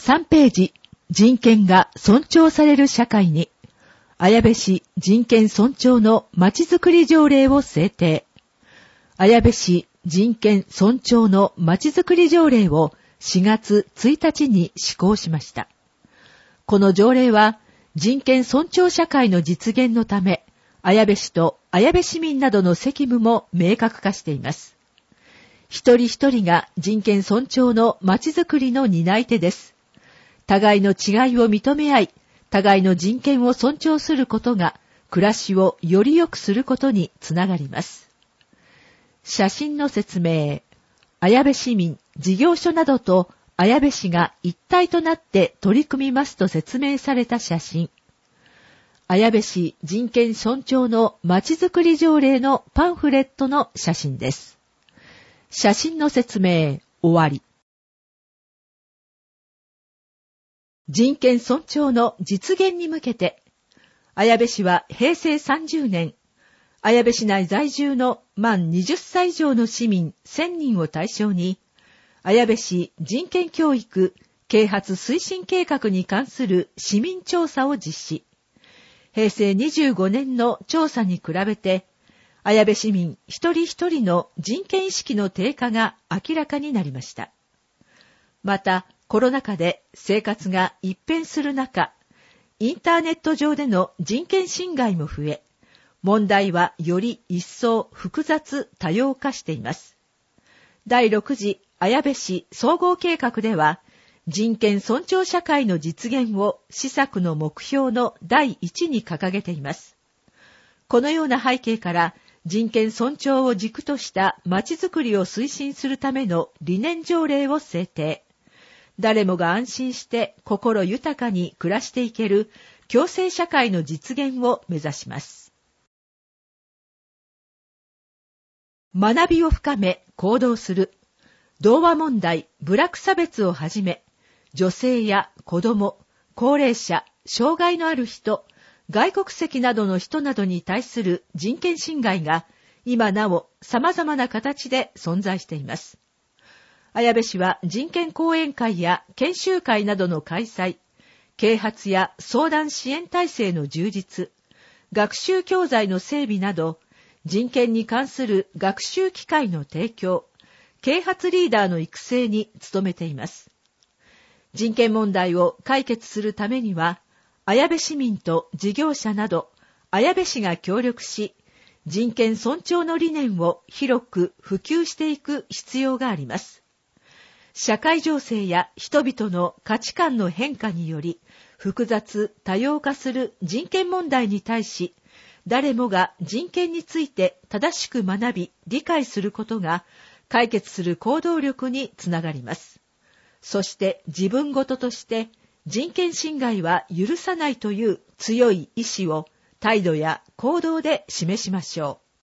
3ページ、人権が尊重される社会に、綾部市人権尊重のまちづくり条例を制定。綾部市人権尊重のまちづくり条例を4月1日に施行しました。この条例は人権尊重社会の実現のため、綾部市と綾部市民などの責務も明確化しています。一人一人が人権尊重のまちづくりの担い手です。互いの違いを認め合い、互いの人権を尊重することが暮らしをより良くすることにつながります。写真の説明。綾部市民、事業所などと綾部市が一体となって取り組みますと説明された写真。綾部市人権尊重のまちづくり条例のパンフレットの写真です。写真の説明、終わり。人権尊重の実現に向けて、綾部市は平成30年、綾部市内在住の満20歳以上の市民1000人を対象に、綾部市人権教育啓発推進計画に関する市民調査を実施。平成25年の調査に比べて、綾部市民一人一人の人権意識の低下が明らかになりました。また、コロナ禍で生活が一変する中、インターネット上での人権侵害も増え、問題はより一層複雑多様化しています。第6次綾部市総合計画では、人権尊重社会の実現を施策の目標の第一に掲げています。このような背景から、人権尊重を軸としたまちづくりを推進するための理念条例を制定。誰もが安心して心豊かに暮らしていける共生社会の実現を目指します。学びを深め行動する。同和問題、部落差別をはじめ、女性や子供、高齢者、障害のある人、外国籍などの人などに対する人権侵害が今なお様々な形で存在しています。綾部市は人権講演会や研修会などの開催、啓発や相談支援体制の充実、学習教材の整備など、人権に関する学習機会の提供、啓発リーダーの育成に努めています。人権問題を解決するためには、綾部市民と事業者など、綾部市が協力し、人権尊重の理念を広く普及していく必要があります。社会情勢や人々の価値観の変化により、複雑多様化する人権問題に対し、誰もが人権について正しく学び、理解することが、解決する行動力につながります。そして自分ごととして、人権侵害は許さないという強い意志を態度や行動で示しましょう。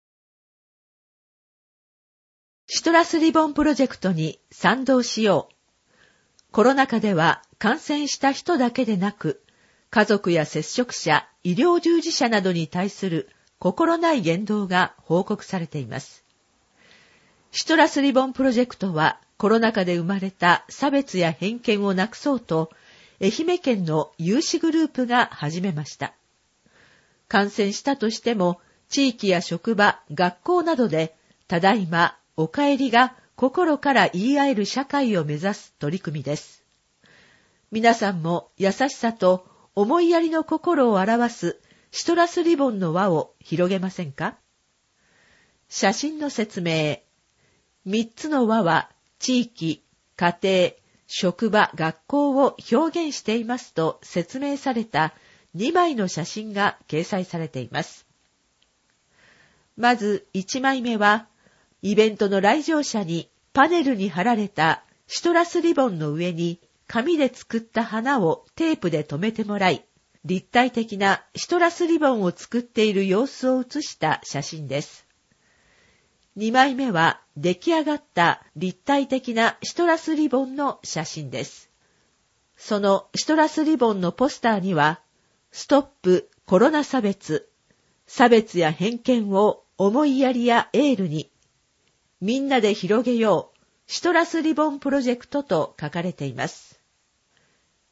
シトラスリボンプロジェクトに賛同しよう。コロナ禍では感染した人だけでなく、家族や接触者、医療従事者などに対する心ない言動が報告されています。シトラスリボンプロジェクトはコロナ禍で生まれた差別や偏見をなくそうと、愛媛県の有志グループが始めました。感染したとしても、地域や職場、学校などで、ただいま、おかえりが心から言い合える社会を目指す取り組みです。皆さんも優しさと思いやりの心を表すシトラスリボンの輪を広げませんか？写真の説明。3つの輪は、地域、家庭、職場、学校を表現していますと説明された2枚の写真が掲載されています。まず1枚目は、イベントの来場者にパネルに貼られたシトラスリボンの上に紙で作った花をテープで留めてもらい、立体的なシトラスリボンを作っている様子を写した写真です。2枚目は出来上がった立体的なシトラスリボンの写真です。そのシトラスリボンのポスターには、ストップコロナ差別、差別や偏見を思いやりやエールに、みんなで広げよう、シトラスリボンプロジェクトと書かれています。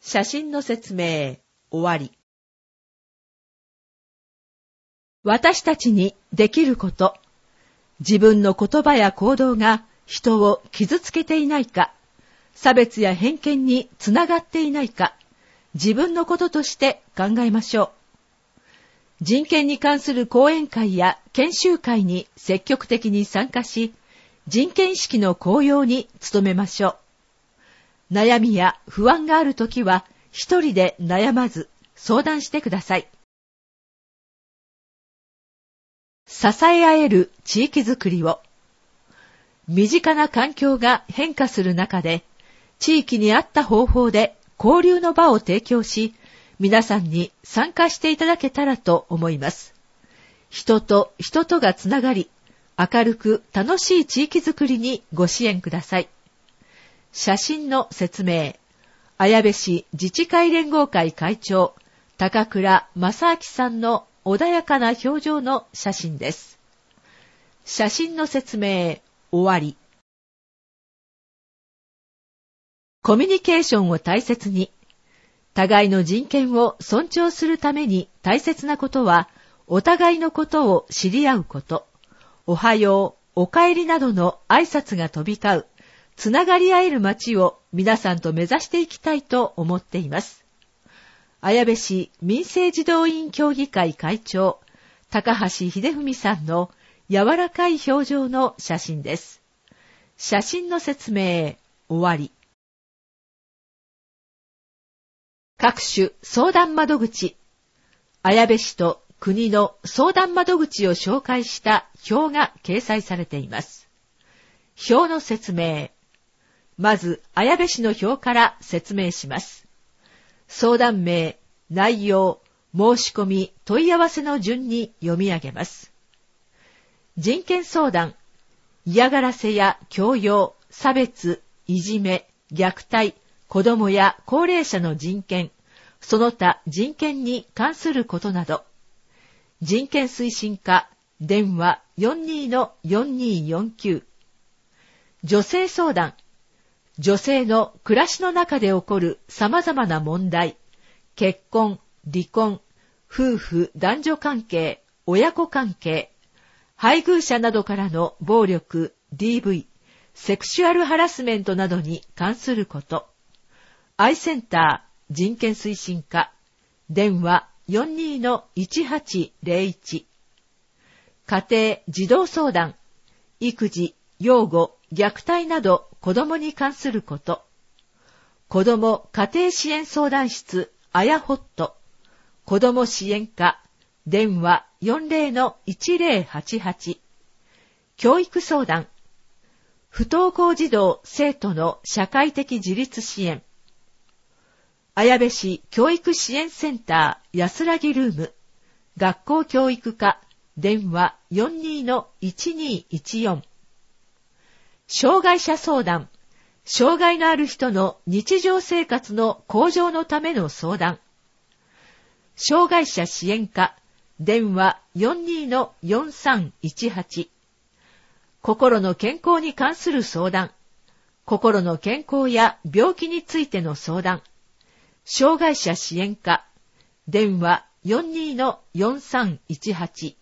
写真の説明、終わり。私たちにできること、自分の言葉や行動が人を傷つけていないか、差別や偏見につながっていないか、自分のこととして考えましょう。人権に関する講演会や研修会に積極的に参加し、人権意識の向揚に努めましょう。悩みや不安があるときは、一人で悩まず相談してください。支え合える地域づくりを。身近な環境が変化する中で、地域に合った方法で交流の場を提供し、皆さんに参加していただけたらと思います。人と人とがつながり、明るく楽しい地域づくりにご支援ください。写真の説明。綾部市自治会連合会会長、高倉正明さんの穏やかな表情の写真です。写真の説明、終わり。コミュニケーションを大切に。互いの人権を尊重するために大切なことは、お互いのことを知り合うこと。おはよう、おかえりなどの挨拶が飛び交う、つながり合える街を皆さんと目指していきたいと思っています。綾部市民政児童委員協議会会長、高橋秀文さんの柔らかい表情の写真です。写真の説明、終わり。各種相談窓口。綾部市と国の相談窓口を紹介した表が掲載されています。表の説明。まず、綾部市の表から説明します。相談名、内容、申し込み、問い合わせの順に読み上げます。人権相談、嫌がらせや強要、差別、いじめ、虐待、子どもや高齢者の人権、その他人権に関することなど。人権推進課、電話 42-4249。女性相談、女性の暮らしの中で起こる様々な問題、結婚、離婚、夫婦男女関係、親子関係、配偶者などからの暴力、DV、セクシュアルハラスメントなどに関すること。アイセンター、人権推進課、電話 42-1801。家庭児童相談、育児、養護、虐待など子どもに関すること。子ども家庭支援相談室、あやほっと。子ども支援課、電話 40-1088。教育相談、不登校児童生徒の社会的自立支援。綾部市教育支援センター安らぎルーム、学校教育課、電話 42-1214。障害者相談、障害のある人の日常生活の向上のための相談。障害者支援課、電話 42-4318。心の健康に関する相談。心の健康や病気についての相談。障害者支援課、電話 42-4318。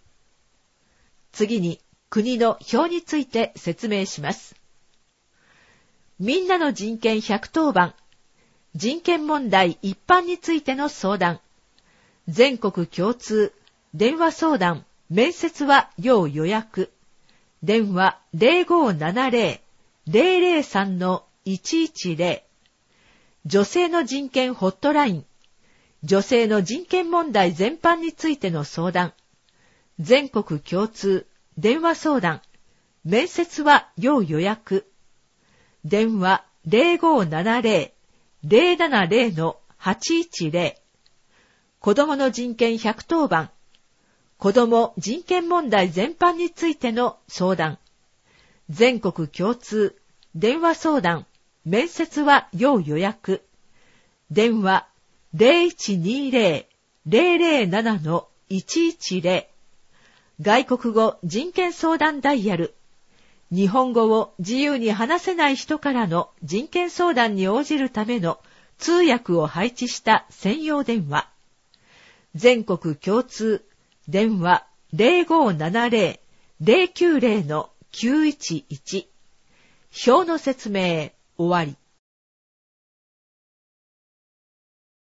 次に、国の表について説明します。みんなの人権110番、人権問題一般についての相談。全国共通、電話相談、面接は要予約。電話 0570-003-110。女性の人権ホットライン。女性の人権問題全般についての相談。全国共通、電話相談。面接は要予約。電話 0570-070-810。子どもの人権110番。子ども人権問題全般についての相談。全国共通、電話相談。面接は要予約。電話 0120-007-110。外国語人権相談ダイヤル。日本語を自由に話せない人からの人権相談に応じるための通訳を配置した専用電話。全国共通、電話 0570-090-911。表の説明終わり。